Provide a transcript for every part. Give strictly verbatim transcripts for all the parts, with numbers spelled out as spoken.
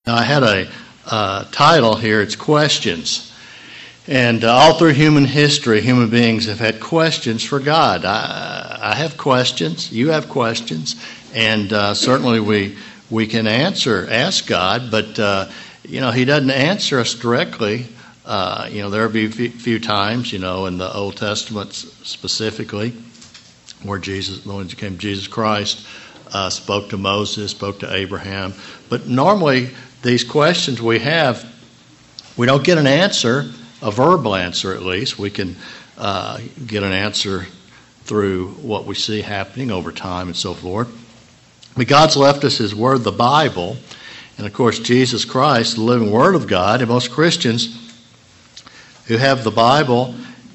Now, I had a uh, title here, it's Questions. And uh, all through human history, human beings have had questions for God. I, I have questions, you have questions, and uh, certainly we we can answer, ask God, but uh, you know, He doesn't answer us directly. Uh, you know, there will be a few, few times, you know, in the Old Testament specifically, where Jesus, when it came Jesus Christ, uh, spoke to Moses, spoke to Abraham. But normally, these questions we have, we don't get an answer, a verbal answer at least. We can uh, get an answer through what we see happening over time and so forth. But God's left us His Word, the Bible, and of course Jesus Christ, the living Word of God. And most Christians who have the Bible,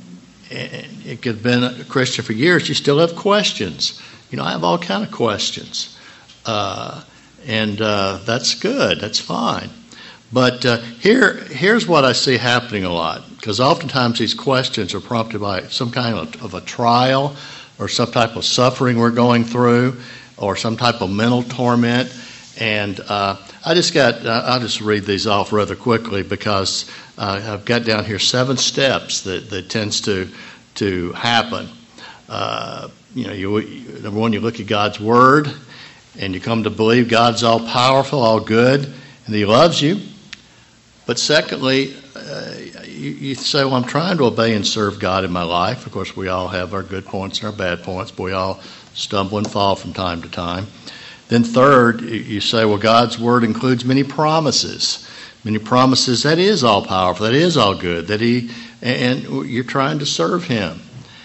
it could have been a Christian for years, you still have questions. You know, I have all kind of questions. Uh, and uh, that's good, that's fine. But uh, here, here's what I see happening a lot, because oftentimes these questions are prompted by some kind of, of a trial or some type of suffering we're going through or some type of mental torment. And uh, I just got, uh, I'll just read these off rather quickly because uh, I've got down here seven steps that, that tends to, to happen. Uh, you know, you, number one, you look at God's Word and you come to believe God's all powerful, all good, and He loves you. But secondly, uh, you, you say, well, I'm trying to obey and serve God in my life. Of course, we all have our good points and our bad points, but we all stumble and fall from time to time. Then third, you say, well, God's Word includes many promises. Many promises that is all powerful, that is all good, that He, and you're trying to serve Him.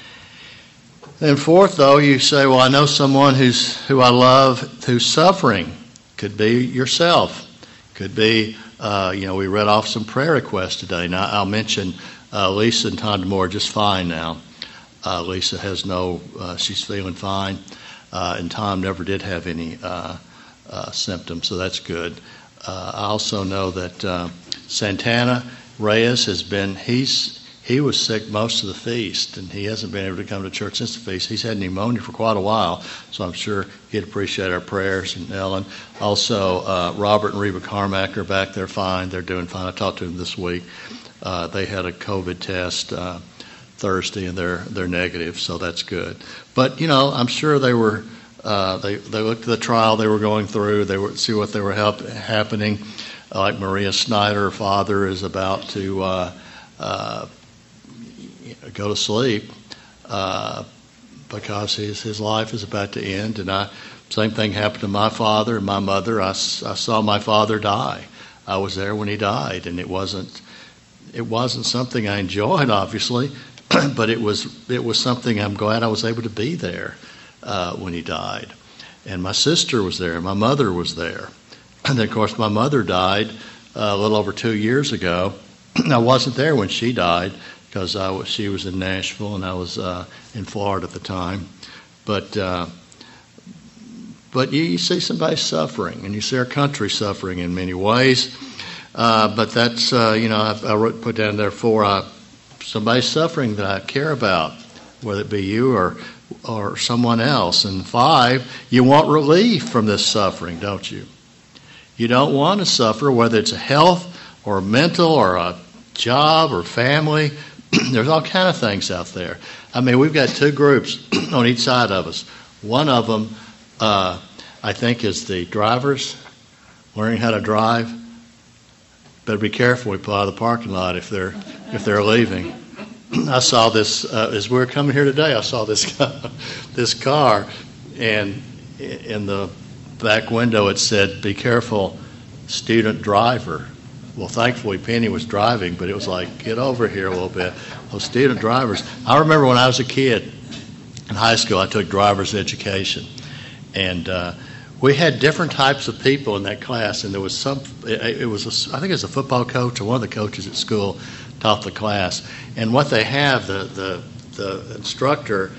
Then fourth, though, you say, well, I know someone who's who I love who's suffering. Could be yourself. Could be, uh, you know, we read off some prayer requests today. Now, I'll mention uh, Lisa and Tom DeMore are just fine now. Uh, Lisa has no, uh, she's feeling fine. Uh, and Tom never did have any uh, uh, symptoms, so that's good. Uh, I also know that uh, Santana Reyes has been, he's he was sick most of the feast, and he hasn't been able to come to church since the feast. He's had pneumonia for quite a while, so I'm sure he'd appreciate our prayers. And Ellen. Also, uh, Robert and Reba Carmack are back there fine. They're doing fine. I talked to them this week. Uh, they had a COVID test uh, Thursday, and they're they're negative, so that's good. But, you know, I'm sure they were, uh, they, they looked at the trial they were going through. They were see what they were help, happening. Uh, like Maria Snyder, her father, is about to uh, uh, go to sleep uh, because his, his life is about to end. And I, same thing happened to my father and my mother. I, I saw my father die. I was there when he died, and it wasn't it wasn't something I enjoyed, obviously, but it was it was something I'm glad I was able to be there uh, when he died. And my sister was there. My mother was there. And then, of course, my mother died uh, a little over two years ago. I wasn't there when she died because I was, she was in Nashville and I was uh, in Florida at the time. But uh, but you, you see somebody suffering, and you see our country suffering in many ways. Uh, but that's, uh, you know, I, I wrote, put down there for uh, somebody suffering that I care about, whether it be you or or someone else. And five, you want relief from this suffering, don't you? You don't want to suffer, whether it's a health or a mental or a job or family. There's all kind of things out there. I mean, we've got two groups on each side of us. One of them, uh, I think, is the drivers learning how to drive. Better be careful. We pull out of the parking lot if they're if they're leaving. I saw this uh, as we were coming here today. I saw this this car, and in the back window it said, "Be careful, student driver." Well, thankfully Penny was driving, but it was like, get over here a little bit. Those student drivers. I remember when I was a kid in high school, I took driver's education, and uh, we had different types of people in that class. And there was some. It, it was a, I think it was a football coach or one of the coaches at school taught the class. And what they have, the the the instructor,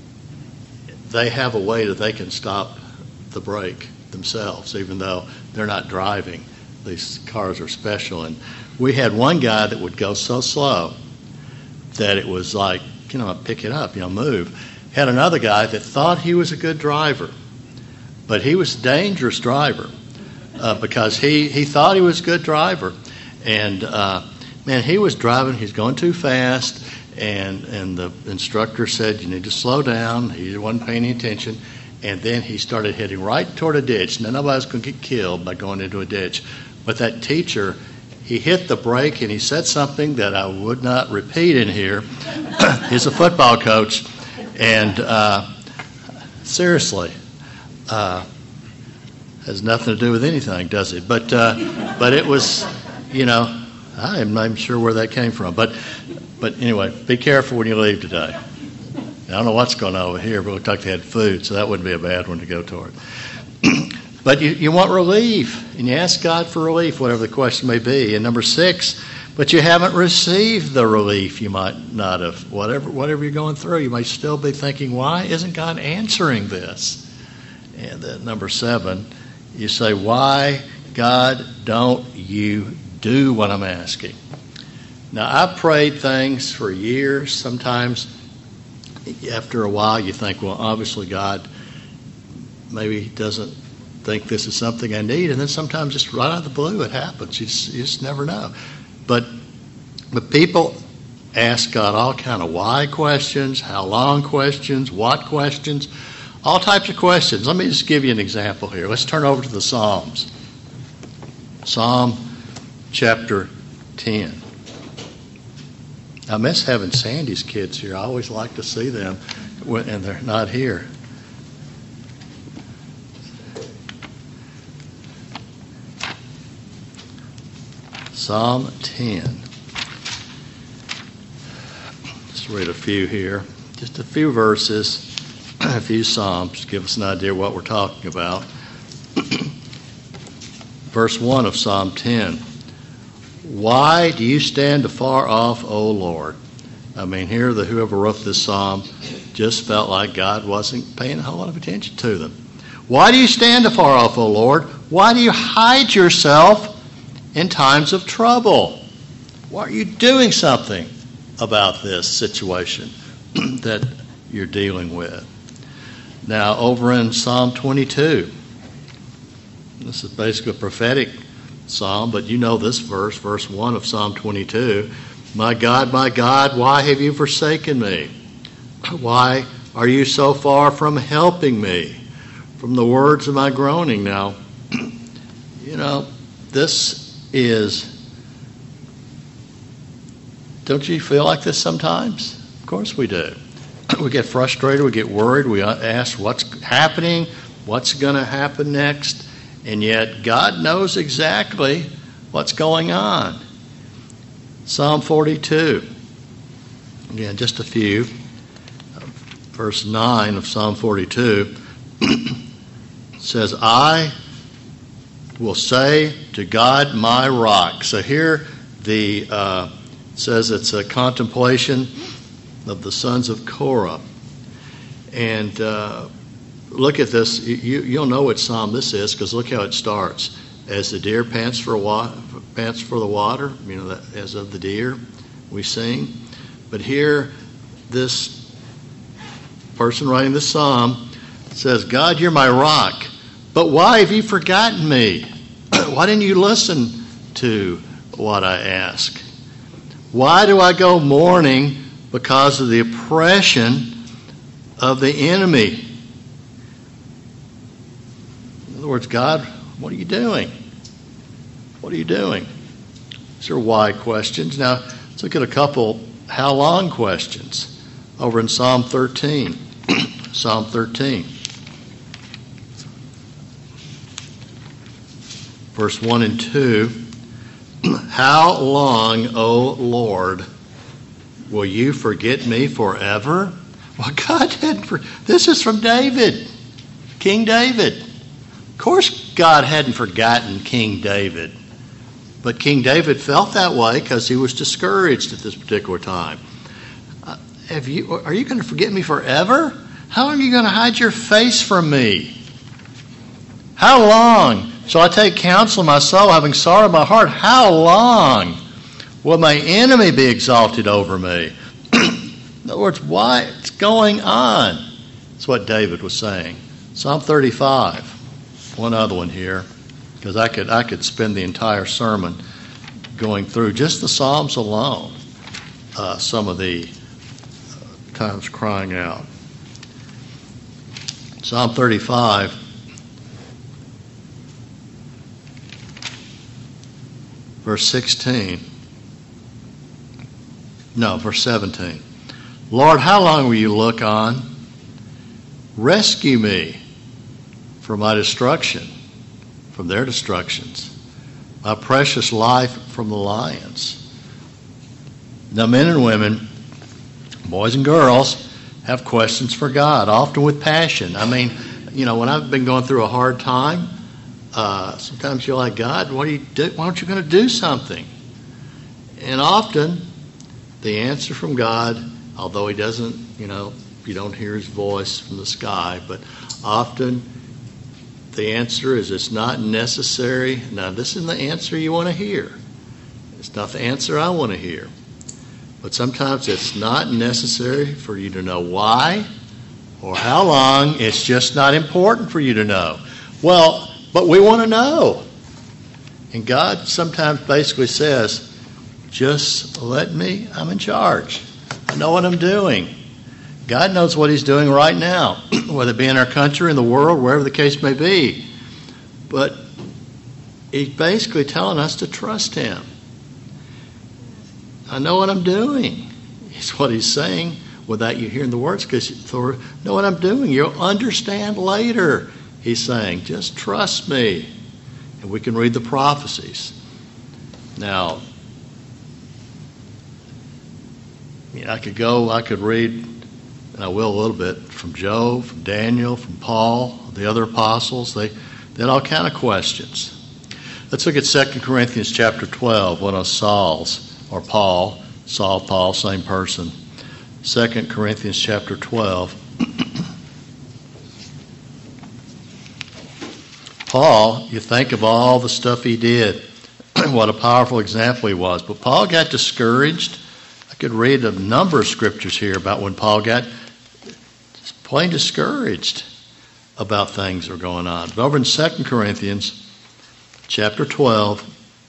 they have a way that they can stop the brake themselves, even though they're not driving. These cars are special. And we had one guy that would go so slow that it was like, you know, pick it up, you know, move. Had another guy that thought he was a good driver, but he was a dangerous driver. uh, because he, he thought he was a good driver. And, uh, man, he was driving. He's going too fast. And, and the instructor said, you need to slow down. He wasn't paying any attention. And then he started heading right toward a ditch. Now, nobody's going to get killed by going into a ditch. But that teacher, he hit the brake and he said something that I would not repeat in here. He's a football coach. And uh, seriously, uh, has nothing to do with anything, does it? But uh, but it was, you know, I am not even sure where that came from. But but anyway, be careful when you leave today. I don't know what's going on over here, but it looked like they had food, so that wouldn't be a bad one to go toward. But you, you want relief, and you ask God for relief, whatever the question may be. And number six, but you haven't received the relief you might not have. Whatever whatever you're going through, you might still be thinking, why isn't God answering this? And then number seven, you say, why, God, don't you do what I'm asking? Now, I've prayed things for years. Sometimes after a while you think, well, obviously God maybe doesn't think this is something I need. And then sometimes just right out of the blue it happens. You just, you just never know. But but people ask God all kind of why questions, how long questions, what questions, all types of questions. Let me just give you an example here. Let's turn over to the Psalms. Psalm chapter ten. I miss having Sandy's kids here. I always like to see them, and they're not here. Psalm ten. Let's read a few here. Just a few verses, a few Psalms. Give us an idea what we're talking about. Verse one of Psalm ten. Why do you stand afar off, O Lord? I mean, here the whoever wrote this psalm just felt like God wasn't paying a whole lot of attention to them. Why do you stand afar off, O Lord? Why do you hide yourself in times of trouble? Why are you doing something about this situation that you're dealing with? Now, over in Psalm twenty-two, this is basically a prophetic psalm, but you know this verse, verse one of Psalm twenty-two. My God, my God, why have you forsaken me? Why are you so far from helping me? From the words of my groaning. Now, you know, this is, don't you feel like this sometimes? Of course we do. We get frustrated, we get worried, we ask what's happening, what's going to happen next. And yet God knows exactly what's going on. Psalm forty-two. Again, just a few. Verse nine of Psalm forty-two says, I will say to God my rock. So here the uh, says it's a contemplation of the sons of Korah. And uh, look at this. You, you'll know what psalm this is because look how it starts. As the deer pants for wa- pants for the water, you know, that, as of the deer, we sing. But here, this person writing the psalm says, God, you're my rock, but why have you forgotten me? Why didn't you listen to what I ask? Why do I go mourning because of the oppression of the enemy? In other words, God, what are you doing? What are you doing? These are why questions. Now, let's look at a couple how long questions over in Psalm thirteen. Psalm thirteen. Verse one and two. How long, O Lord, will you forget me forever? Well, God hadn't. For- this is from David, King David. Of course, God hadn't forgotten King David. But King David felt that way because he was discouraged at this particular time. Uh, have you? Are you going to forget me forever? How long are you going to hide your face from me? How long shall I take counsel in my soul, having sorrow in my heart? How long will my enemy be exalted over me? In other words, what's going on? That's what David was saying. Psalm thirty-five. One other one here. because I could I could spend the entire sermon going through just the Psalms alone, uh, some of the uh, times crying out. Psalm thirty-five, verse sixteen. No, verse seventeen. Lord, how long will you look on? Rescue me from my destruction, from their destructions, my precious life from the lions. Now, men and women, boys and girls, have questions for God, often with passion. I mean, you know, when I've been going through a hard time, uh, sometimes you're like, God, what are you do? Why aren't you going to do something? And often, the answer from God, although he doesn't, you know, you don't hear his voice from the sky, but often the answer is it's not necessary. Now, this isn't the answer you want to hear. It's not the answer I want to hear. But sometimes it's not necessary for you to know why or how long. It's just not important for you to know. Well, but we want to know. And God sometimes basically says, just let me, I'm in charge. I know what I'm doing. God knows what he's doing right now, whether it be in our country, in the world, wherever the case may be. But he's basically telling us to trust him. I know what I'm doing. It's what he's saying without you hearing the words, because you know what I'm doing. You'll understand later, he's saying. Just trust me. And we can read the prophecies. Now, you know, I could go, I could read, and I will a little bit, from Job, from Daniel, from Paul, the other apostles. They, they had all kind of questions. Let's look at Second Corinthians chapter twelve, one of Saul's, or Paul, Saul, Paul, same person. Second Corinthians chapter twelve. Paul, you think of all the stuff he did, what a powerful example he was. But Paul got discouraged. I could read a number of scriptures here about when Paul got plain discouraged about things that are going on. But over in Second Corinthians chapter twelve,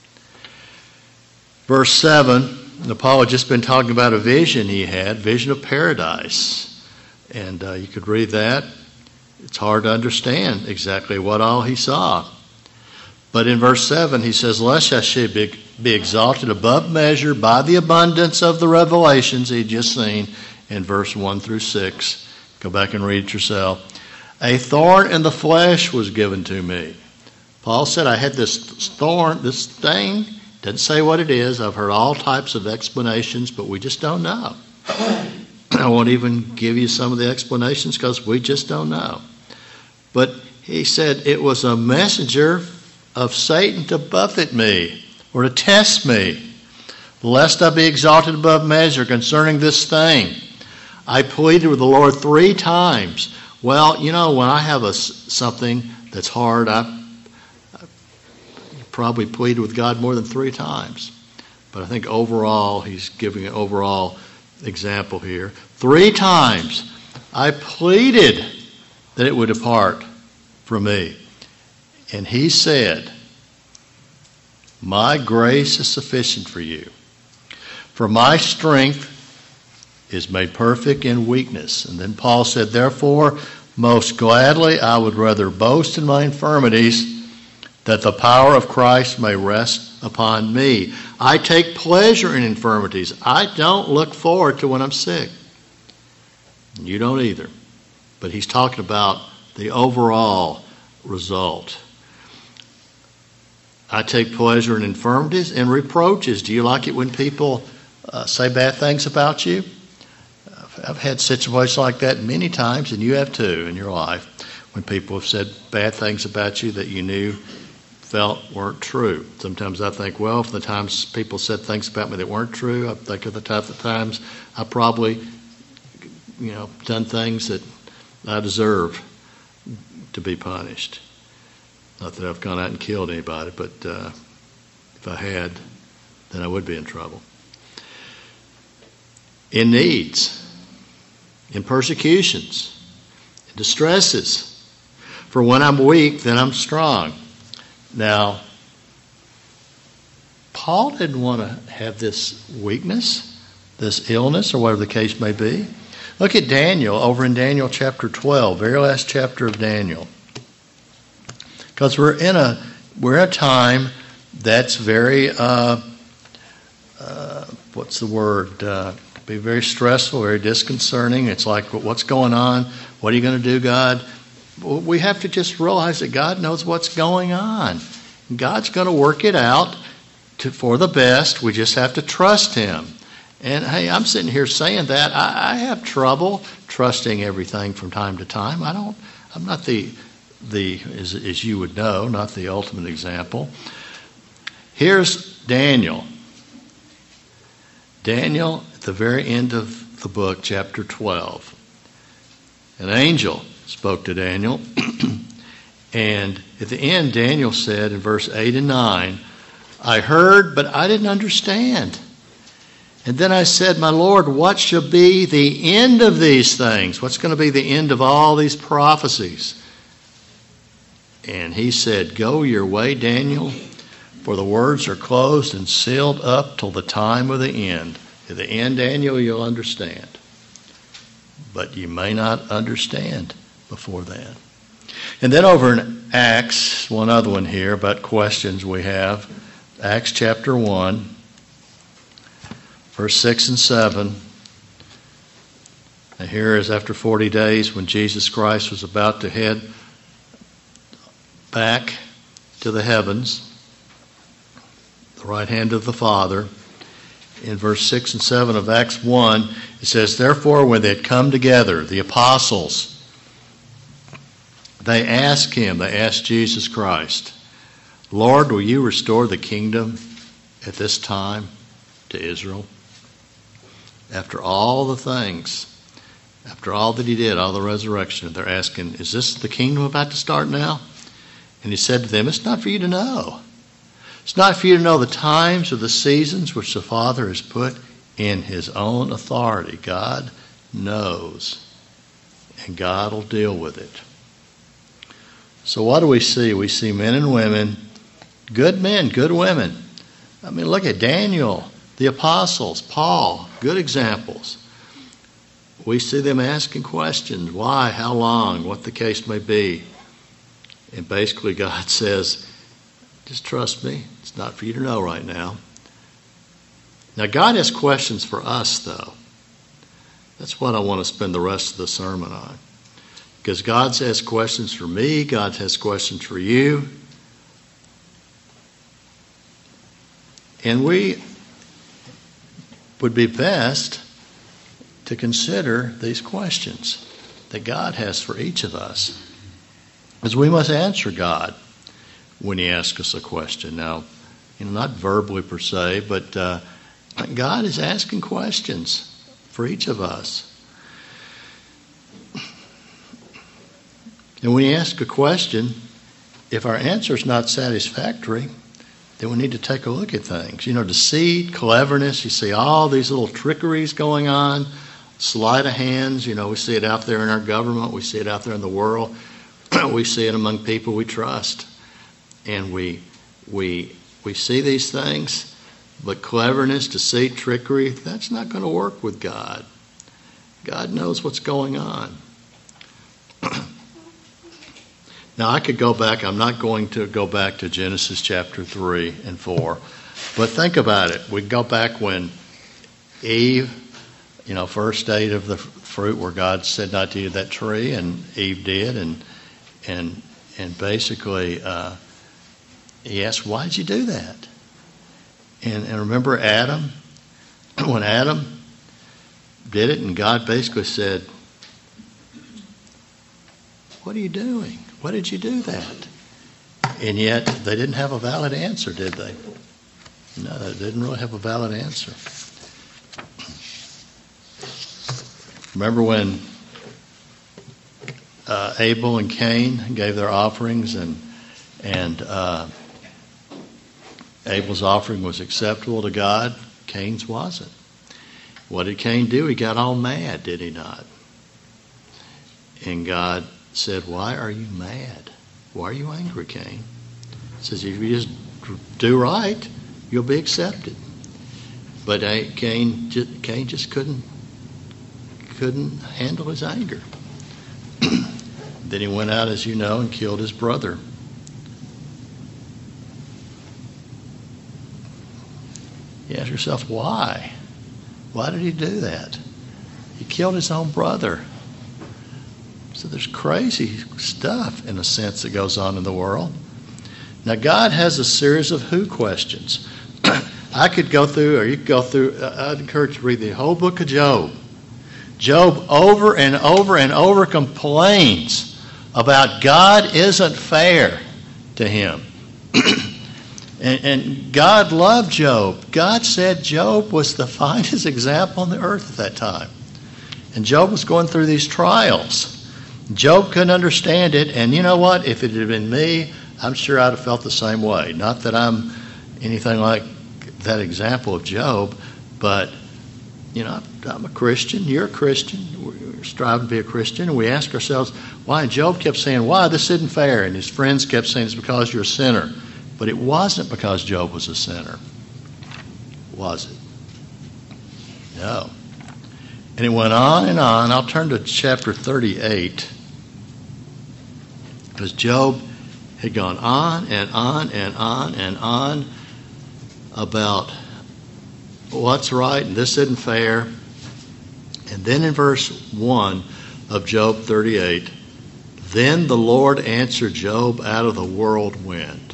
verse seven, Paul had just been talking about a vision he had, vision of paradise. And uh, you could read that. It's hard to understand exactly what all he saw. But in verse seven, he says, lest I should be, be exalted above measure by the abundance of the revelations he had just seen in verse one through six. Go back and read it yourself. A thorn in the flesh was given to me. Paul said, I had this thorn, this thing. Doesn't say what it is. I've heard all types of explanations, but we just don't know. I won't even give you some of the explanations because we just don't know. But he said it was a messenger of Satan to buffet me or to test me, lest I be exalted above measure concerning this thing. I pleaded with the Lord three times. Well, you know, when I have a, something that's hard, I, I probably pleaded with God more than three times. But I think overall, he's giving an overall example here. Three times I pleaded that it would depart from me. And he said, my grace is sufficient for you. For my strength is made perfect in weakness. And then Paul said, therefore, most gladly I would rather boast in my infirmities, that the power of Christ may rest upon me. I take pleasure in infirmities. I don't look forward to when I'm sick. You don't either. But he's talking about the overall result. I take pleasure in infirmities and reproaches. Do you like it when people uh, say bad things about you? I've had situations like that many times, and you have too in your life, when people have said bad things about you that you knew felt weren't true. Sometimes I think, well, for the times people said things about me that weren't true, I think of the times I probably, you know, done things that I deserve to be punished. Not that I've gone out and killed anybody, but uh, if I had, then I would be in trouble. In needs, in persecutions, in distresses. For when I'm weak, then I'm strong. Now, Paul didn't want to have this weakness, this illness, or whatever the case may be. Look at Daniel over in Daniel chapter twelve, very last chapter of Daniel. Because we're in a we're in a time that's very uh, uh, what's the word? Uh, be very stressful, very disconcerting. It's like, what's going on? What are you going to do, God? Well, we have to just realize that God knows what's going on. God's going to work it out to, for the best. We just have to trust Him. And hey, I'm sitting here saying that I, I have trouble trusting everything from time to time. I don't. I'm not the the as, as you would know, not the ultimate example. Here's Daniel. Daniel, at the very end of the book, chapter twelve. An angel spoke to Daniel, and at the end, Daniel said in verse eight and nine, I heard, but I didn't understand. And then I said, my Lord, what shall be the end of these things? What's going to be the end of all these prophecies? And he said, go your way, Daniel, for the words are closed and sealed up till the time of the end. At the end, Daniel, you'll understand. But you may not understand before then. And then over in Acts, one other one here about questions we have. Acts chapter one, verse six and seven. And here is after forty days when Jesus Christ was about to head back to the heavens, the right hand of the Father. In verse six and seven of Acts one, it says, therefore, when they had come together, the apostles, they asked him, they asked Jesus Christ, Lord, will you restore the kingdom at this time to Israel? After all the things, after all that he did, all the resurrection, they're asking, is this the kingdom about to start now? And he said to them, it's not for you to know. It's not for you to know the times or the seasons which the Father has put in his own authority. God knows, and God will deal with it. So what do we see? We see men and women, good men, good women. I mean, look at Daniel, the apostles, Paul, good examples. We see them asking questions. Why? How long? What the case may be. And basically God says, just trust me. It's not for you to know right now. Now, God has questions for us, though. That's what I want to spend the rest of the sermon on. Because God has questions for me. God has questions for you. And we would be best to consider these questions that God has for each of us. Because we must answer God when he asks us a question. Now, you know, not verbally per se, but uh, God is asking questions for each of us. And when he asks a question, if our answer is not satisfactory, then we need to take a look at things. You know, deceit, cleverness, you see all these little trickeries going on, sleight of hands. You know, we see it out there in our government. We see it out there in the world. We see it among people we trust. And we we we see these things, but cleverness, deceit, trickery, that's not going to work with God. God knows what's going on. Now, I could go back. I'm not going to go back to Genesis chapter three and four. But think about it. We go back when Eve, you know, first ate of the fruit where God said not to eat of that tree, and Eve did. And and and basically, uh, he asked, why did you do that? And, and remember Adam? When Adam did it, and God basically said, what are you doing? Why did you do that? And yet, they didn't have a valid answer, did they? No, they didn't really have a valid answer. Remember when uh, Abel and Cain gave their offerings, and and uh, Abel's offering was acceptable to God, Cain's wasn't. What did Cain do? He got all mad, did he not? And God said, why are you mad? Why are you angry, Cain? He says, if you just do right, you'll be accepted. But Cain, Cain just couldn't, couldn't handle his anger. Then he went out, as you know, and killed his brother. You ask yourself, why? Why did he do that? He killed his own brother. So there's crazy stuff, in a sense, that goes on in the world. Now, God has a series of who questions. I could go through, or you could go through, I'd encourage you to read the whole book of Job. Job over and over and over complains about God isn't fair to him. and, and God loved Job. God said Job was the finest example on the earth at that time. And Job was going through these trials. Job couldn't understand it, and you know what? If it had been me, I'm sure I'd have felt the same way. Not that I'm anything like that example of Job, but, you know, I'm a Christian, you're a Christian, we're striving to be a Christian, and we ask ourselves, why? And Job kept saying, why? This isn't fair. And his friends kept saying, it's because you're a sinner. But it wasn't because Job was a sinner. Was it? No. And it went on and on. I'll turn to chapter thirty-eight. Because Job had gone on and on and on and on about what's right and this isn't fair. And then in verse one of Job thirty-eight, then the Lord answered Job out of the whirlwind.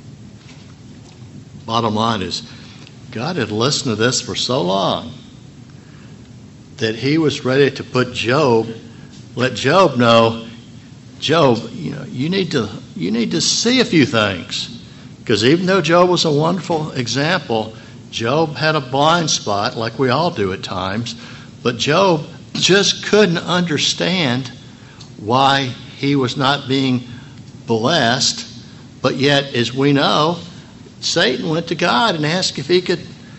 Bottom line is, God had listened to this for so long that he was ready to put Job, let Job know, Job, you know, you need to you need to see a few things. Because even though Job was a wonderful example, Job had a blind spot, like we all do at times. But Job just couldn't understand why he was not being blessed. But yet, as we know, Satan went to God and asked if he could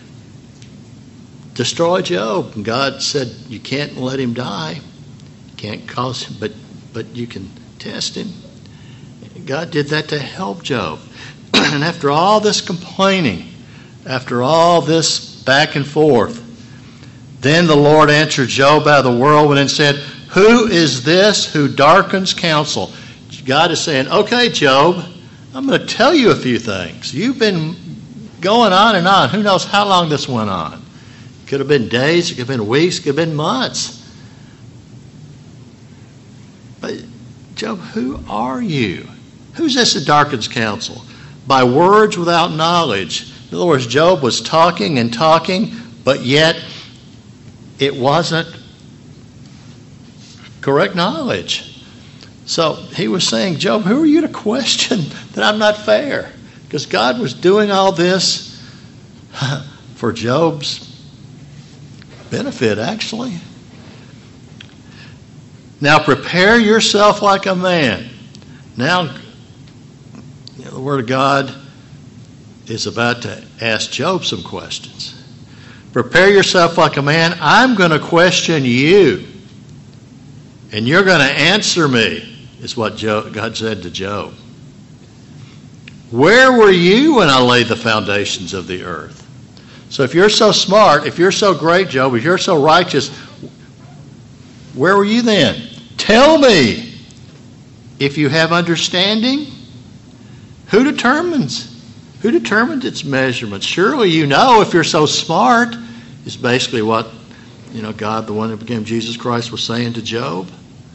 destroy Job. And God said, you can't let him die. You can't cause him, but, but you can test him. God did that to help Job. And after all this complaining, after all this back and forth, then the Lord answered Job out of the whirlwind and said, who is this who darkens counsel? God is saying, okay, Job, I'm going to tell you a few things. You've been going on and on. Who knows how long this went on? It could have been days, it could have been weeks, it could have been months. But Job, who are you? Who's this that darkens counsel? By words without knowledge. In other words, Job was talking and talking, but yet it wasn't correct knowledge. So he was saying, Job, who are you to question that I'm not fair? Because God was doing all this for Job's benefit, actually. Now prepare yourself like a man. Now, you know, the Word of God is about to ask Job some questions. Prepare yourself like a man. I'm going to question you. And you're going to answer me, is what Job, God said to Job. Where were you when I laid the foundations of the earth? So if you're so smart, if you're so great, Job, if you're so righteous, where were you then? Tell me. If you have understanding, who determines? Who determines its measurements? Surely you know if you're so smart, is basically what, you know, God, the one who became Jesus Christ, was saying to Job.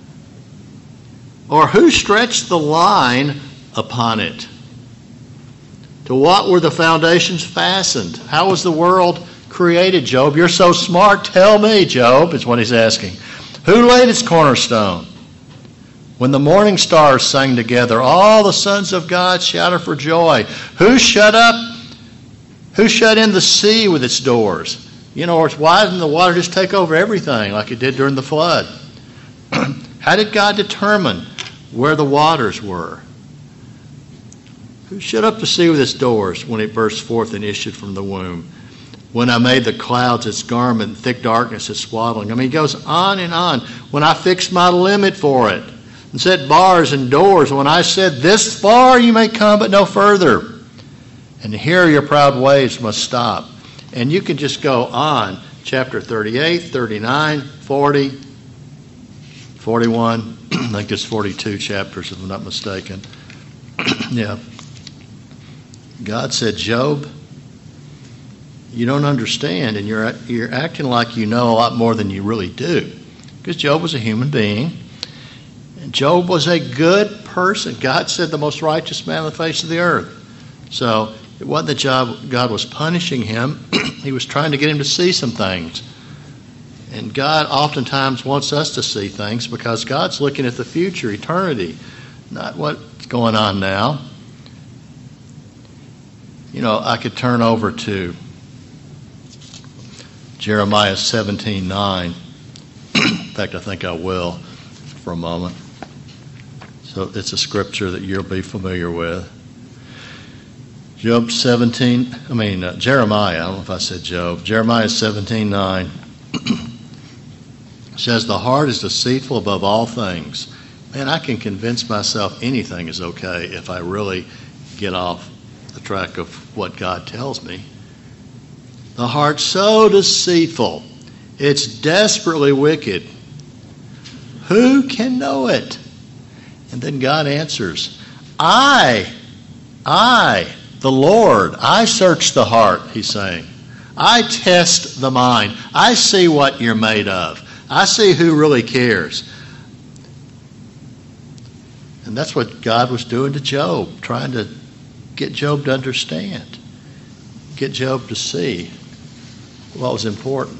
Or who stretched the line upon it? To what were the foundations fastened? How was the world created, Job? You're so smart. Tell me, Job, is what he's asking. Who laid its cornerstone? When the morning stars sang together, all the sons of God shouted for joy. Who shut up? Who shut in the sea with its doors? You know, why didn't the water just take over everything like it did during the flood? How did God determine where the waters were? Who shut up the sea with its doors when it burst forth and issued from the womb? When I made the clouds its garment and thick darkness its swaddling. I mean, it goes on and on. When I fixed my limit for it, and set bars and doors. When I said, this far you may come, but no further. And here your proud ways must stop. And you can just go on, chapter thirty-eight, thirty-nine, forty, forty-one. I think it's forty-two chapters, if I'm not mistaken. Yeah. God said, Job, you don't understand, and you're you're acting like you know a lot more than you really do. Because Job was a human being. And Job was a good person. God said the most righteous man on the face of the earth. So it wasn't that Job, God was punishing him. He was trying to get him to see some things. And God oftentimes wants us to see things because God's looking at the future, eternity, not what's going on now. You know, I could turn over to Jeremiah seventeen nine. In fact, I think I will for a moment. So it's a scripture that you'll be familiar with. Job seventeen, I mean, uh, Jeremiah, I don't know if I said Job. Jeremiah seventeen nine says, the heart is deceitful above all things. Man, I can convince myself anything is okay if I really get off the track of what God tells me. The heart's so deceitful. It's desperately wicked. Who can know it? And then God answers, I, I, the Lord, I search the heart, he's saying. I test the mind. I see what you're made of. I see who really cares. And that's what God was doing to Job, trying to get Job to understand, get Job to see what was important.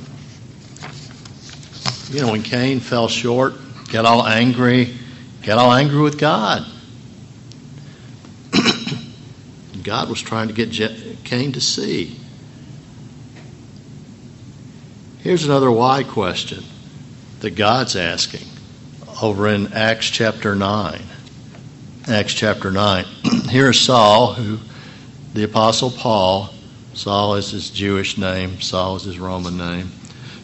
You know, when Cain fell short, got all angry, got all angry with God. God was trying to get Cain to see. Here's another why question that God's asking over in Acts chapter nine. Acts chapter nine. Here is Saul, who the Apostle Paul, Saul is his Jewish name, Saul is his Roman name.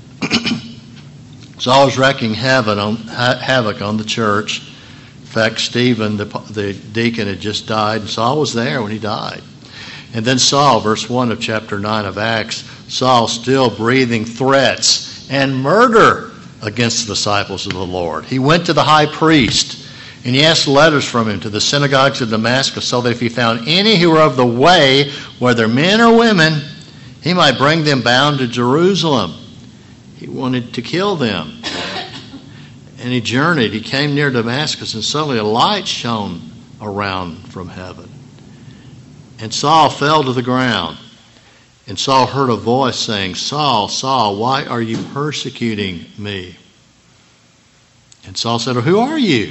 Saul was wreaking havoc on, havoc on the church. In fact, Stephen, the, the deacon, had just died, and Saul was there when he died. And then Saul, verse one of chapter nine of Acts, Saul still breathing threats and murder against the disciples of the Lord. He went to the high priest, and he asked letters from him to the synagogues of Damascus, so that if he found any who were of the way, whether men or women, he might bring them bound to Jerusalem. He wanted to kill them. And he journeyed. He came near Damascus, and suddenly a light shone around from heaven. And Saul fell to the ground. And Saul heard a voice saying, Saul, Saul, why are you persecuting me? And Saul said, who are you?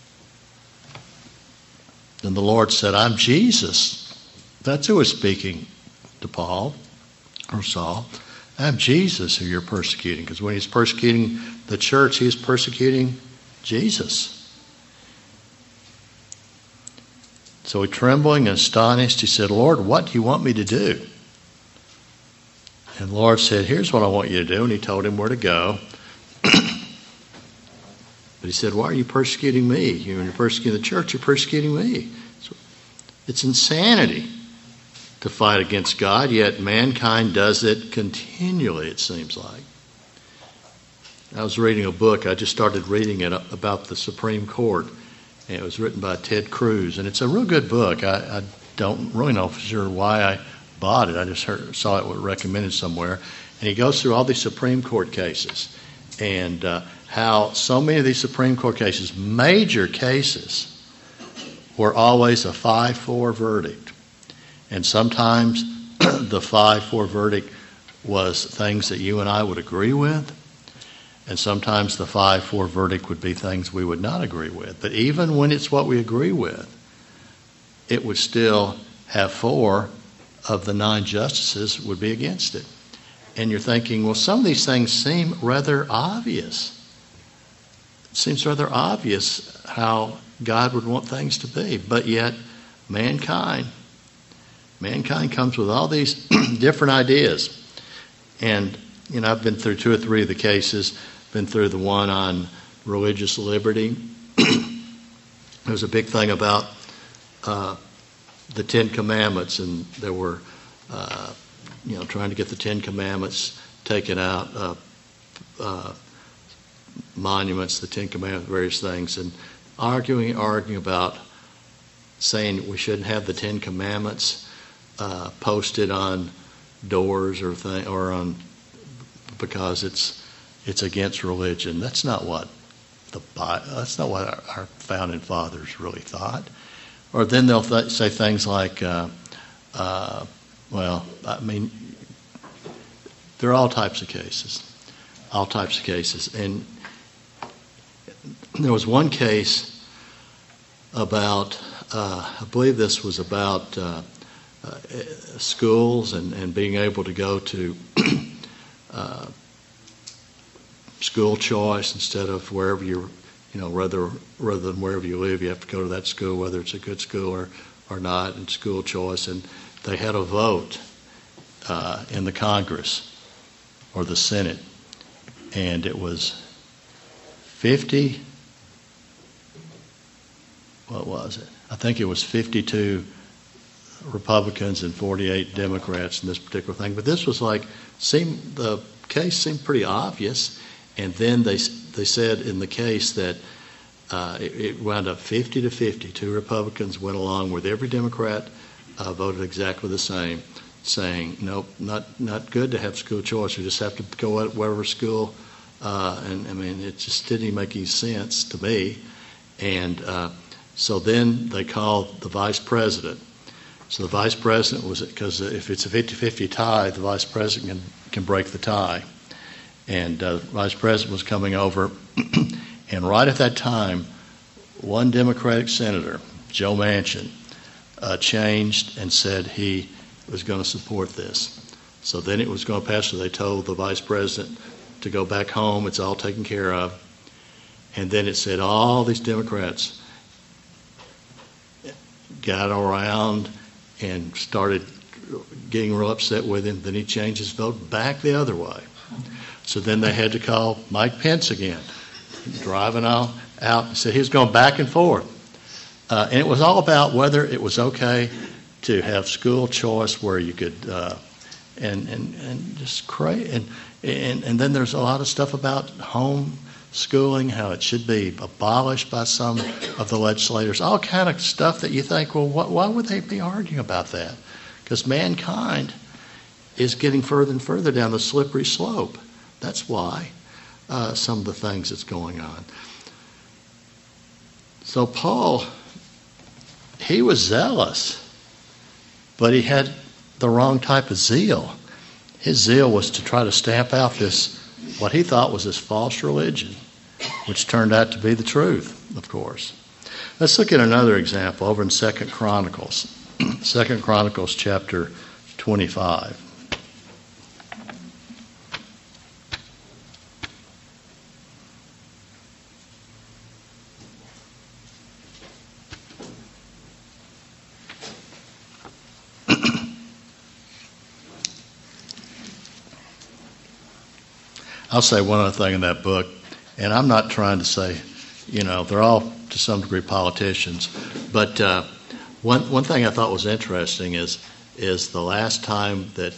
Then the Lord said, I'm Jesus. That's who was speaking to Paul, or Saul. I'm Jesus who you're persecuting. Because when he's persecuting the church, he's persecuting Jesus. So he, trembling and astonished, he said, Lord, what do you want me to do? And the Lord said, here's what I want you to do. And he told him where to go. But he said, why are you persecuting me? When you're persecuting the church, you're persecuting me. It's insanity to fight against God, yet mankind does it continually, it seems like. I was reading a book. I just started reading it about the Supreme Court. And it was written by Ted Cruz. And it's a real good book. I, I don't really know for sure why I bought it. I just heard, saw it recommended somewhere. And he goes through all these Supreme Court cases and uh, how so many of these Supreme Court cases, major cases, were always a five four verdict. And sometimes the five four verdict was things that you and I would agree with. And sometimes the five four verdict would be things we would not agree with. But even when it's what we agree with, it would still have four of the nine justices would be against it. And you're thinking, well, some of these things seem rather obvious. It seems rather obvious how God would want things to be. But yet, mankind, mankind comes with all these different ideas. And, you know, I've been through two or three of the cases, been through the one on religious liberty. there was a big thing about uh, the Ten Commandments, and there were, uh, you know, trying to get the Ten Commandments taken out, uh, uh, monuments, the Ten Commandments, various things, and arguing, arguing about saying we shouldn't have the Ten Commandments uh, posted on doors or thing, or on because it's it's against religion. That's not what the that's not what our, our founding fathers really thought. Or then they'll th- say things like, uh, uh, well, I mean, there are all types of cases, all types of cases, and there was one case about, uh, I believe this was about uh, uh, schools and, and being able to go to uh, school choice instead of wherever you're, you know, rather rather than wherever you live, you have to go to that school, whether it's a good school or, or not, and school choice. And they had a vote uh, in the Congress or the Senate, and it was fifty, what was it? I think it was fifty-two Republicans and forty-eight Democrats in this particular thing. But this was like, seemed the case seemed pretty obvious, and then they they said in the case that uh, it, it wound up fifty to fifty. Two Republicans went along with every Democrat uh, voted exactly the same, saying nope, not not good to have school choice. You just have to go at whatever school. Uh, and I mean, it just didn't make any sense to me. And uh, so then they called the vice president. So the vice president was, because if it's a fifty-fifty tie, the vice president can, can break the tie. And uh, the vice president was coming over, and right at that time, one Democratic senator, Joe Manchin, uh, changed and said he was going to support this. So then it was going to pass, so they told the vice president to go back home, it's all taken care of. And then it said all these Democrats got around and started getting real upset with him. Then he changed his vote back the other way. So then they had to call Mike Pence again, driving out, out and said he was going back and forth. Uh, and it was all about whether it was okay to have school choice where you could, uh, and, and, and just crazy. And, and, and then there's a lot of stuff about home schooling, how it should be abolished by some of the legislators, all kind of stuff that you think, well, what, why would they be arguing about that? Because mankind is getting further and further down the slippery slope. That's why uh, some of the things that's going on. So Paul, he was zealous, but he had the wrong type of zeal. His zeal was to try to stamp out this, what he thought was this false religion, which turned out to be the truth, of course. Let's look at another example over in Second Chronicles. Second Chronicles chapter twenty-five. I'll say one other thing in that book, and I'm not trying to say, you know, they're all to some degree politicians, but uh, one one thing I thought was interesting is is the last time that,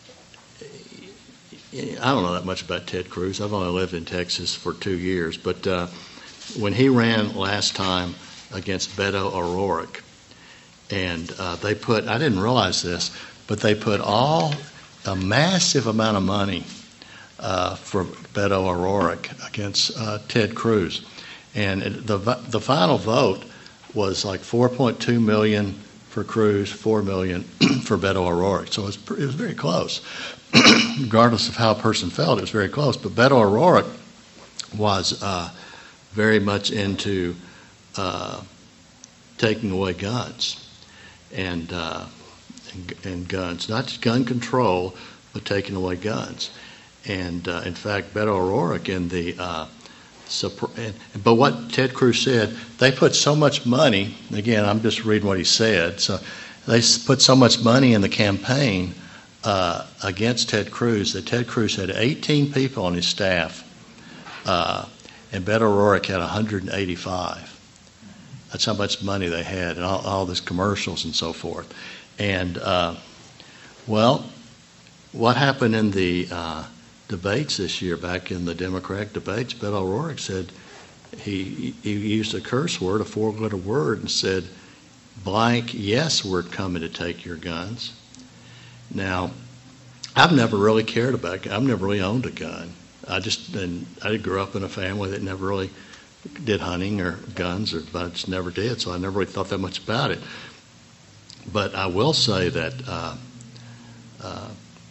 I don't know that much about Ted Cruz. I've only lived in Texas for two years, but uh, when he ran last time against Beto O'Rourke, and uh, they put, I didn't realize this, but they put all, a massive amount of money Uh, for Beto O'Rourke against uh, Ted Cruz, and it, the the final vote was like four point two million for Cruz, four million for Beto O'Rourke. So it was it was very close, regardless of how a person felt. It was very close. But Beto O'Rourke was uh, very much into uh, taking away guns and, uh, and and guns, not just gun control, but taking away guns. And uh, in fact, Beto O'Rourke in the, uh, and, but what Ted Cruz said, they put so much money, again, I'm just reading what he said, so they put so much money in the campaign uh, against Ted Cruz that Ted Cruz had eighteen people on his staff, uh, and Beto O'Rourke had one hundred eighty-five. That's how much money they had, and all, all these commercials and so forth. And, uh, well, what happened in the uh, debates this year, back in the Democratic debates, Beto O'Rourke said, he, he used a curse word, a four-letter word, and said, blank, yes, we're coming to take your guns. Now, I've never really cared about it. I've never really owned a gun. I just, and I grew up in a family that never really did hunting or guns, or but I just never did, so I never really thought that much about it. But I will say that uh, uh,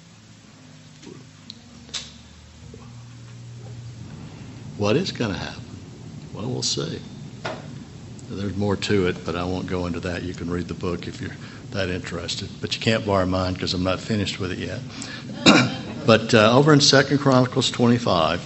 what is going to happen? Well, we'll see. There's more to it, but I won't go into that. You can read the book if you're that interested. But you can't borrow mine because I'm not finished with it yet. But uh, over in Second Chronicles twenty-five,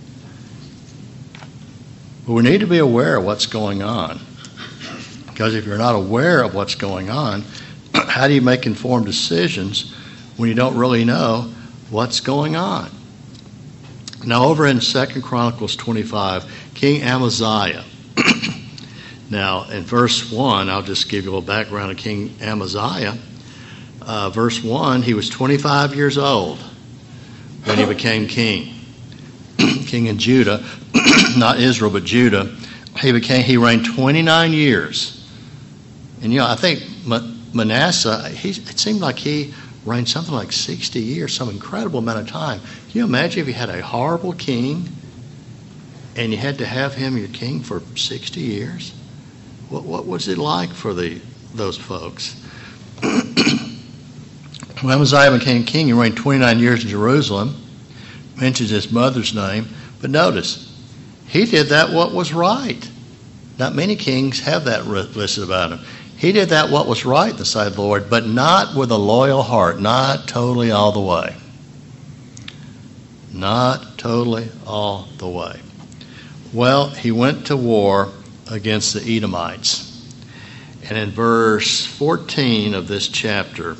we need to be aware of what's going on. Because if you're not aware of what's going on, how do you make informed decisions when you don't really know what's going on? Now, over in Second Chronicles twenty-five, King Amaziah. Now, in verse one, I'll just give you a little background of King Amaziah. Uh, verse one, he was twenty-five years old when he became king. King in Judah, not Israel, but Judah. He became. He reigned twenty-nine years. And, you know, I think Manasseh, he, it seemed like he reigned something like sixty years, some incredible amount of time. Can you imagine if you had a horrible king and you had to have him your king for sixty years? What, what was it like for the those folks? When Amaziah became king, he reigned twenty-nine years in Jerusalem. Mentions his mother's name. But notice, he did that what was right. Not many kings have that listed about him. He did that what was right in the sight of the Lord, but not with a loyal heart, not totally all the way. Not totally all the way. Well, he went to war against the Edomites. And in verse fourteen of this chapter,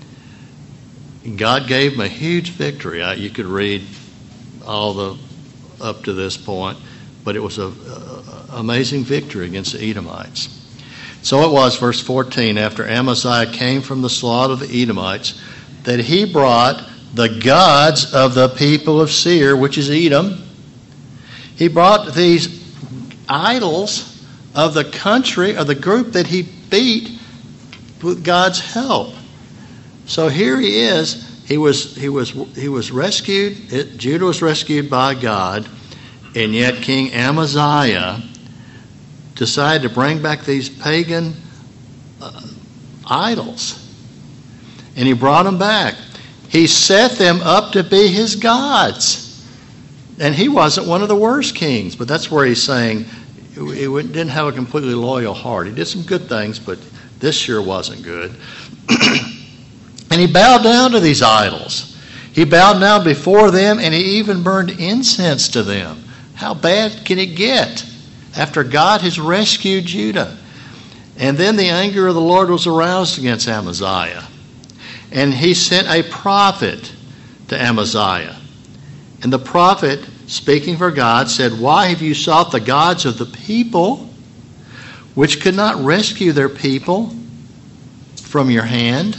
God gave him a huge victory. You could read all the up to this point, but it was an amazing victory against the Edomites. So it was, verse fourteen, after Amaziah came from the slaughter of the Edomites, that he brought the gods of the people of Seir, which is Edom. He brought these idols of the country, or the group that he beat with God's help. So here he is. He was he was he was rescued. It, Judah was rescued by God, and yet King Amaziah decided to bring back these pagan uh, idols, and he brought them back. He set them up to be his gods, and he wasn't one of the worst kings. But that's where he's saying he didn't have a completely loyal heart. He did some good things, but this sure wasn't good. And he bowed down to these idols. He bowed down before them, and he even burned incense to them. How bad can it get after God has rescued Judah? And then the anger of the Lord was aroused against Amaziah. And he sent a prophet to Amaziah. And the prophet, speaking for God, said, "Why have you sought the gods of the people, which could not rescue their people from your hand?"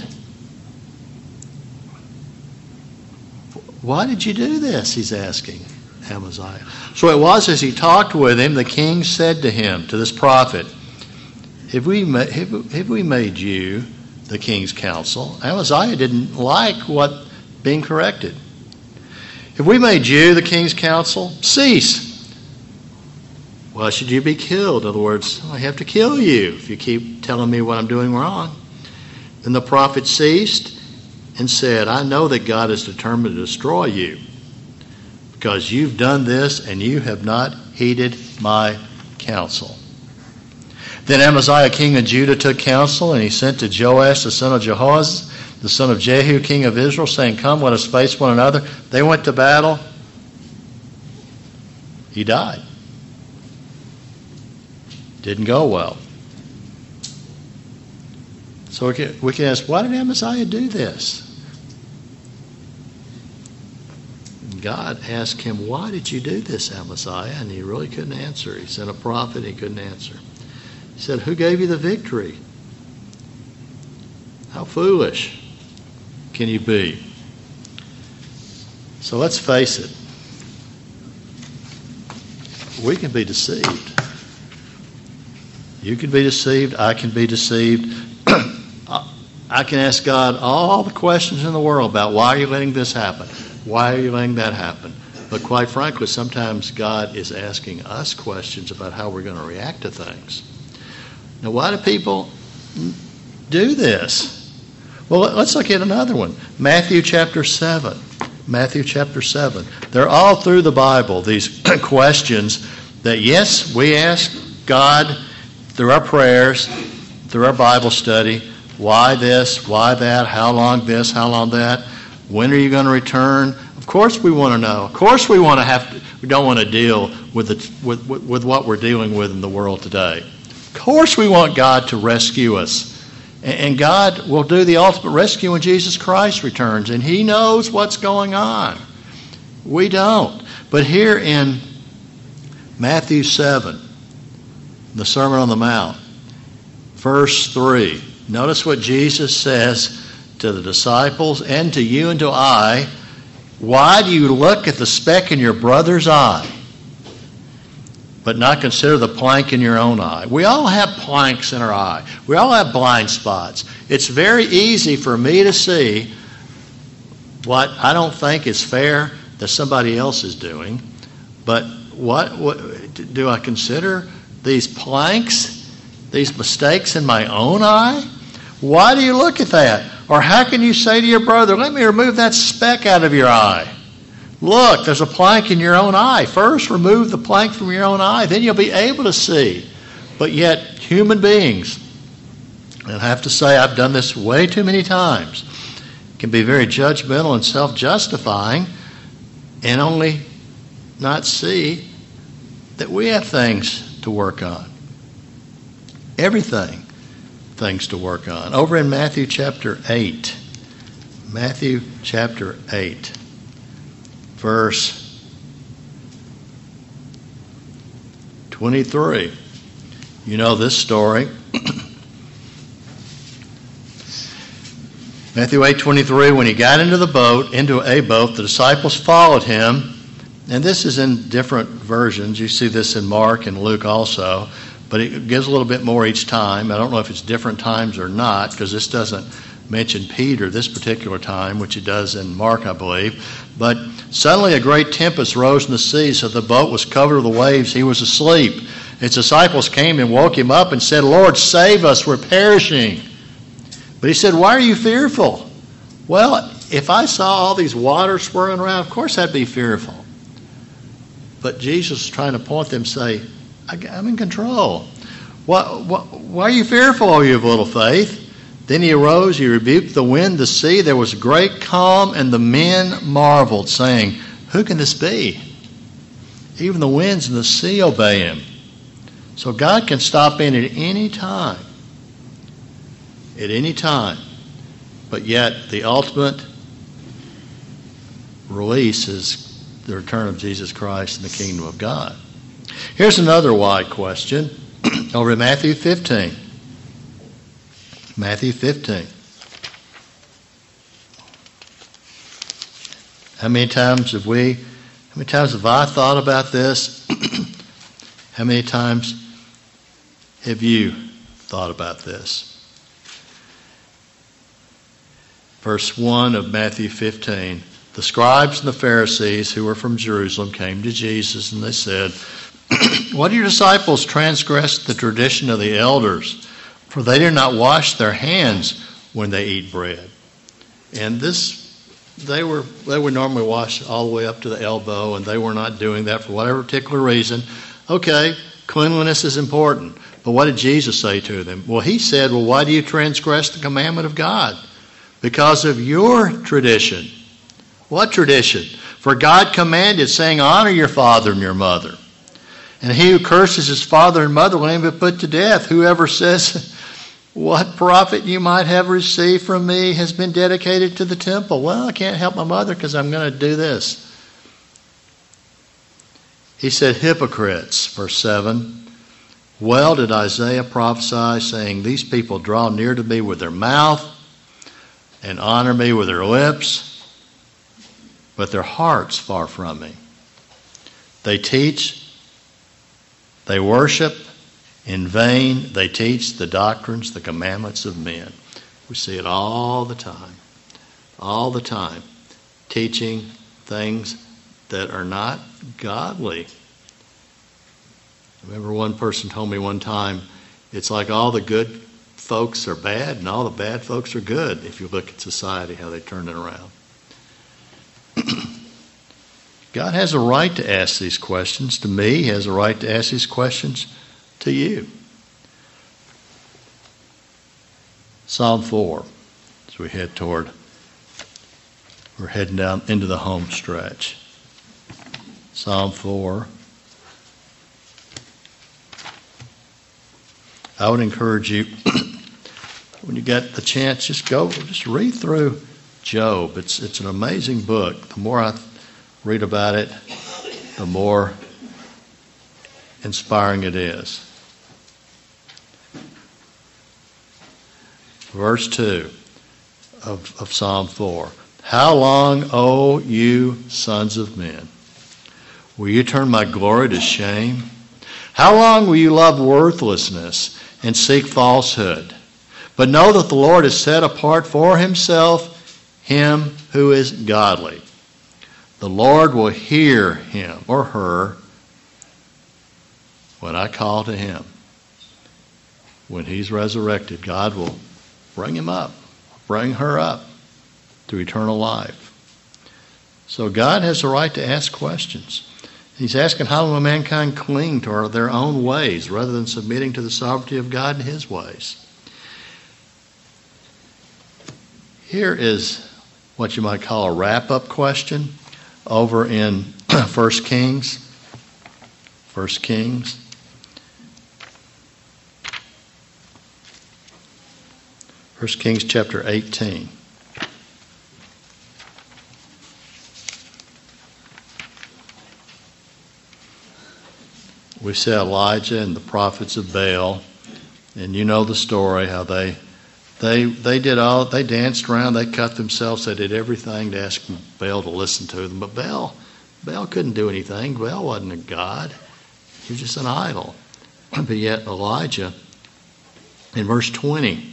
Why did you do this? He's asking Amaziah. So it was as he talked with him, the king said to him, to this prophet, have we, ma- have, have we made you the king's counsel? Amaziah didn't like what being corrected. Have we made you the king's counsel? Cease. Why should you be killed? In other words, I have to kill you if you keep telling me what I'm doing wrong. Then the prophet ceased and said, I know that God is determined to destroy you because you've done this and you have not heeded my counsel. Then Amaziah, king of Judah, took counsel, and he sent to Joash, the son of Jehoahaz, the son of Jehu, king of Israel, saying, come, let us face one another. They went to battle. He died. Didn't go well. So we can, we can ask, why did Amaziah do this? God asked him, why did you do this, Amaziah? And he really couldn't answer. He sent a prophet, he couldn't answer. He said, who gave you the victory? How foolish can you be? So let's face it. We can be deceived. You can be deceived. I can be deceived. I can ask God all the questions in the world about why are you letting this happen? Why are you letting that happen? But quite frankly, sometimes God is asking us questions about how we're going to react to things. Now, why do people do this? Well, let's look at another one. Matthew chapter seven. Matthew chapter seven. They're all through the Bible, these questions that, yes, we ask God through our prayers, through our Bible study, why this, why that, how long this, how long that, when are you going to return? Of course we want to know. Of course we want to have to, we don't want to deal with, the, with, with, with what we're dealing with in the world today. Of course we want God to rescue us. And God will do the ultimate rescue when Jesus Christ returns. And He knows what's going on. We don't. But here in Matthew seven, the Sermon on the Mount, verse three, notice what Jesus says to the disciples and to you and to I. Why do you look at the speck in your brother's eye, but not consider the plank in your own eye? We all have planks in our eye. We all have blind spots. It's very easy for me to see what I don't think is fair that somebody else is doing. But what, what do I consider these planks, these mistakes in my own eye? Why do you look at that? Or how can you say to your brother, let me remove that speck out of your eye? Look, there's a plank in your own eye. First, remove the plank from your own eye. Then you'll be able to see. But yet, human beings, and I have to say I've done this way too many times, can be very judgmental and self-justifying and only not see that we have things to work on. Everything, things to work on. Over in Matthew chapter eight, Matthew chapter eight, verse twenty-three. You know this story. Matthew eight twenty-three, when he got into the boat, into a boat, the disciples followed him. And this is in different versions. You see this in Mark and Luke also. But it gives a little bit more each time. I don't know if it's different times or not, because this doesn't mention Peter this particular time, which it does in Mark, I believe. But suddenly a great tempest rose in the sea, so the boat was covered with the waves. He was asleep. His disciples came and woke him up and said, Lord, save us, we're perishing. But he said, why are you fearful? Well, if I saw all these waters swirling around, of course I'd be fearful. But Jesus is trying to point them and say, I'm in control. Why, why, why are you fearful, O you of little faith? Then he arose, he rebuked the wind, the sea. There was great calm, and the men marveled, saying, who can this be? Even the winds and the sea obey him. So God can stop in at any time. At any time. But yet the ultimate release is the return of Jesus Christ in the kingdom of God. Here's another why question over in Matthew fifteen. Matthew fifteen. How many times have we, how many times have I thought about this? How many times have you thought about this? Verse one of Matthew fifteen. The scribes and the Pharisees who were from Jerusalem came to Jesus and they said, why do your disciples transgress the tradition of the elders? For they do not wash their hands when they eat bread. And this, they were they would normally wash all the way up to the elbow, and they were not doing that for whatever particular reason. Okay, cleanliness is important. But what did Jesus say to them? Well, he said, well, why do you transgress the commandment of God? Because of your tradition. What tradition? For God commanded, saying, honor your father and your mother. And he who curses his father and mother will even be put to death. Whoever says, what profit you might have received from me has been dedicated to the temple. Well, I can't help my mother because I'm going to do this. He said, hypocrites, verse seven. Well did Isaiah prophesy, saying, these people draw near to me with their mouth and honor me with their lips, but their heart's far from me. They teach, they worship in vain. They teach the doctrines, the commandments of men. We see it all the time, all the time, teaching things that are not godly. I remember one person told me one time, it's like all the good folks are bad and all the bad folks are good if you look at society, how they turn it around. God has a right to ask these questions to me. He has a right to ask these questions to you. Psalm four, as we head toward, we're heading down into the home stretch. Psalm four. I would encourage you, when you get the chance, just go, just read through Job. It's it's an amazing book. The more I read about it, the more inspiring it is. Verse two of, of Psalm four. How long, O you sons of men, will you turn my glory to shame? How long will you love worthlessness and seek falsehood? But know that the Lord has set apart for himself him who is godly. The Lord will hear him or her when I call to him. When he's resurrected, God will bring him up, bring her up to eternal life. So God has the right to ask questions. He's asking, how will mankind cling to their own ways rather than submitting to the sovereignty of God and his ways? Here is what you might call a wrap-up question over in First Kings. First Kings. First Kings chapter eighteen. We see Elijah and the prophets of Baal, and you know the story, how they they they did all they danced around, they cut themselves, they did everything to ask Baal to listen to them. But Baal Baal couldn't do anything. Baal wasn't a god. He was just an idol. But yet Elijah, in verse twenty,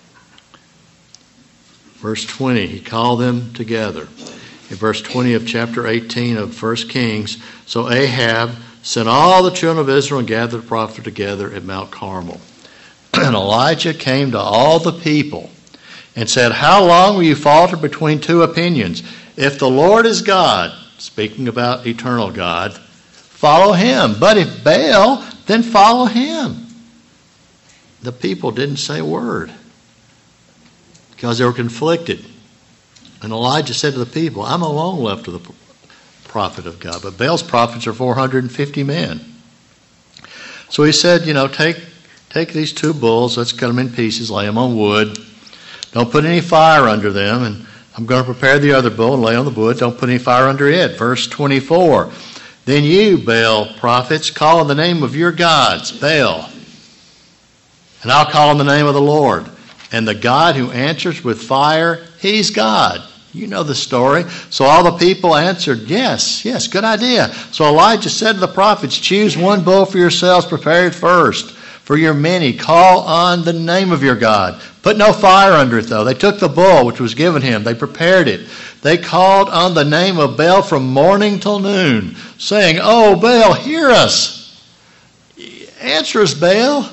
verse twenty, he called them together. In verse twenty of chapter eighteen of First Kings, so Ahab sent all the children of Israel and gathered the prophets together at Mount Carmel. And Elijah came to all the people and said, how long will you falter between two opinions? If the Lord is God, speaking about eternal God, follow him. But if Baal, then follow him. The people didn't say a word because they were conflicted. And Elijah said to the people, I'm alone left of the prophet of God. But Baal's prophets are four hundred fifty men. So he said, you know, take take these two bulls, let's cut them in pieces, lay them on wood. Don't put any fire under them. And I'm going to prepare the other bull and lay on the wood. Don't put any fire under it. Verse twenty-four. Then you, Baal prophets, call on the name of your gods, Baal. And I'll call on the name of the Lord. And the God who answers with fire, he's God. You know the story. So all the people answered, yes, yes, good idea. So Elijah said to the prophets, choose one bull for yourselves, prepare it first. For your many, call on the name of your God. Put no fire under it, though. They took the bull which was given him. They prepared it. They called on the name of Baal from morning till noon, saying, oh, Baal, hear us. Answer us, Baal.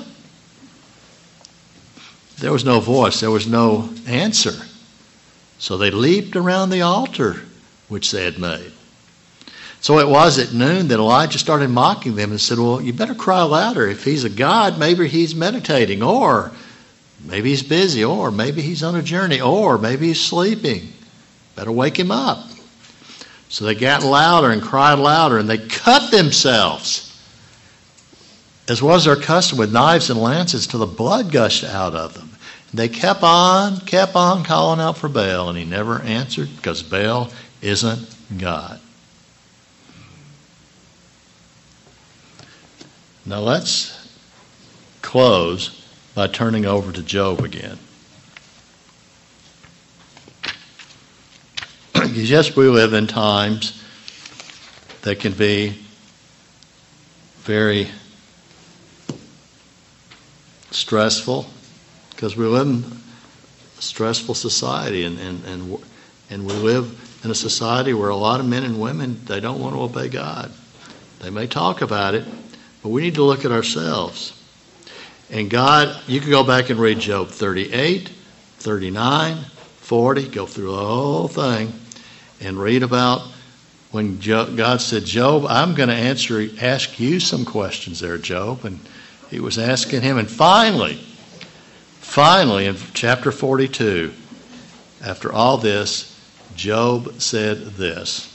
There was no voice. There was no answer. So they leaped around the altar which they had made. So it was at noon that Elijah started mocking them and said, well, you better cry louder. If he's a god, maybe he's meditating, or maybe he's busy, or maybe he's on a journey, or maybe he's sleeping. Better wake him up. So they got louder and cried louder, and they cut themselves, as was their custom, with knives and lances till the blood gushed out of them. They kept on, kept on calling out for Baal, and he never answered because Baal isn't God. Now let's close by turning over to Job again. Yes, we live in times that can be very stressful because we live in a stressful society, and, and, and, and we live in a society where a lot of men and women, they don't want to obey God. They may talk about it, but we need to look at ourselves. And God, you can go back and read Job thirty-eight, thirty-nine, forty, go through the whole thing and read about when God said, Job, I'm going to answer, ask you some questions there, Job. And he was asking him. And finally, finally, in chapter forty-two, after all this, Job said this: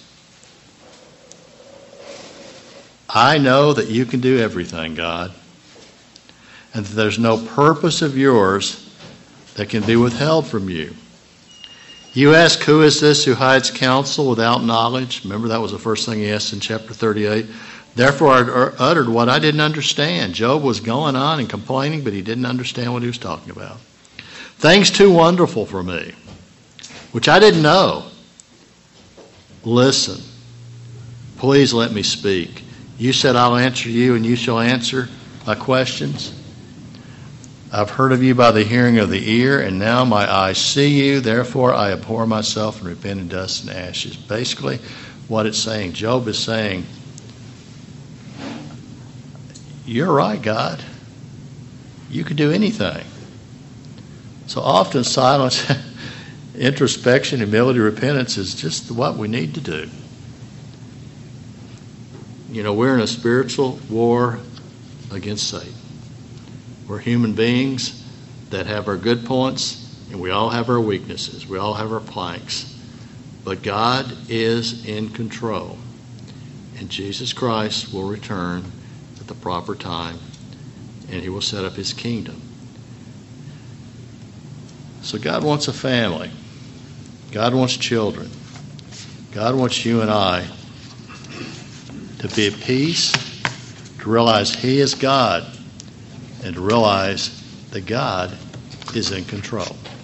I know that you can do everything, God, and that there's no purpose of yours that can be withheld from you. You ask, who is this who hides counsel without knowledge? Remember, that was the first thing he asked in chapter thirty-eight. Therefore I uttered what I didn't understand. Job was going on and complaining, but he didn't understand what he was talking about. Things too wonderful for me, which I didn't know. Listen, please let me speak. You said I'll answer you, and you shall answer my questions. I've heard of you by the hearing of the ear, and now my eyes see you. Therefore I abhor myself and repent in dust and ashes. Basically, what it's saying, Job is saying, you're right, God. You could do anything. So often silence, introspection, humility, repentance is just what we need to do. You know, we're in a spiritual war against Satan. We're human beings that have our good points, and we all have our weaknesses. We all have our planks. But God is in control, and Jesus Christ will return at the proper time, and he will set up his kingdom. So God wants a family. God wants children. God wants you and I to be at peace, to realize he is God, and to realize that God is in control.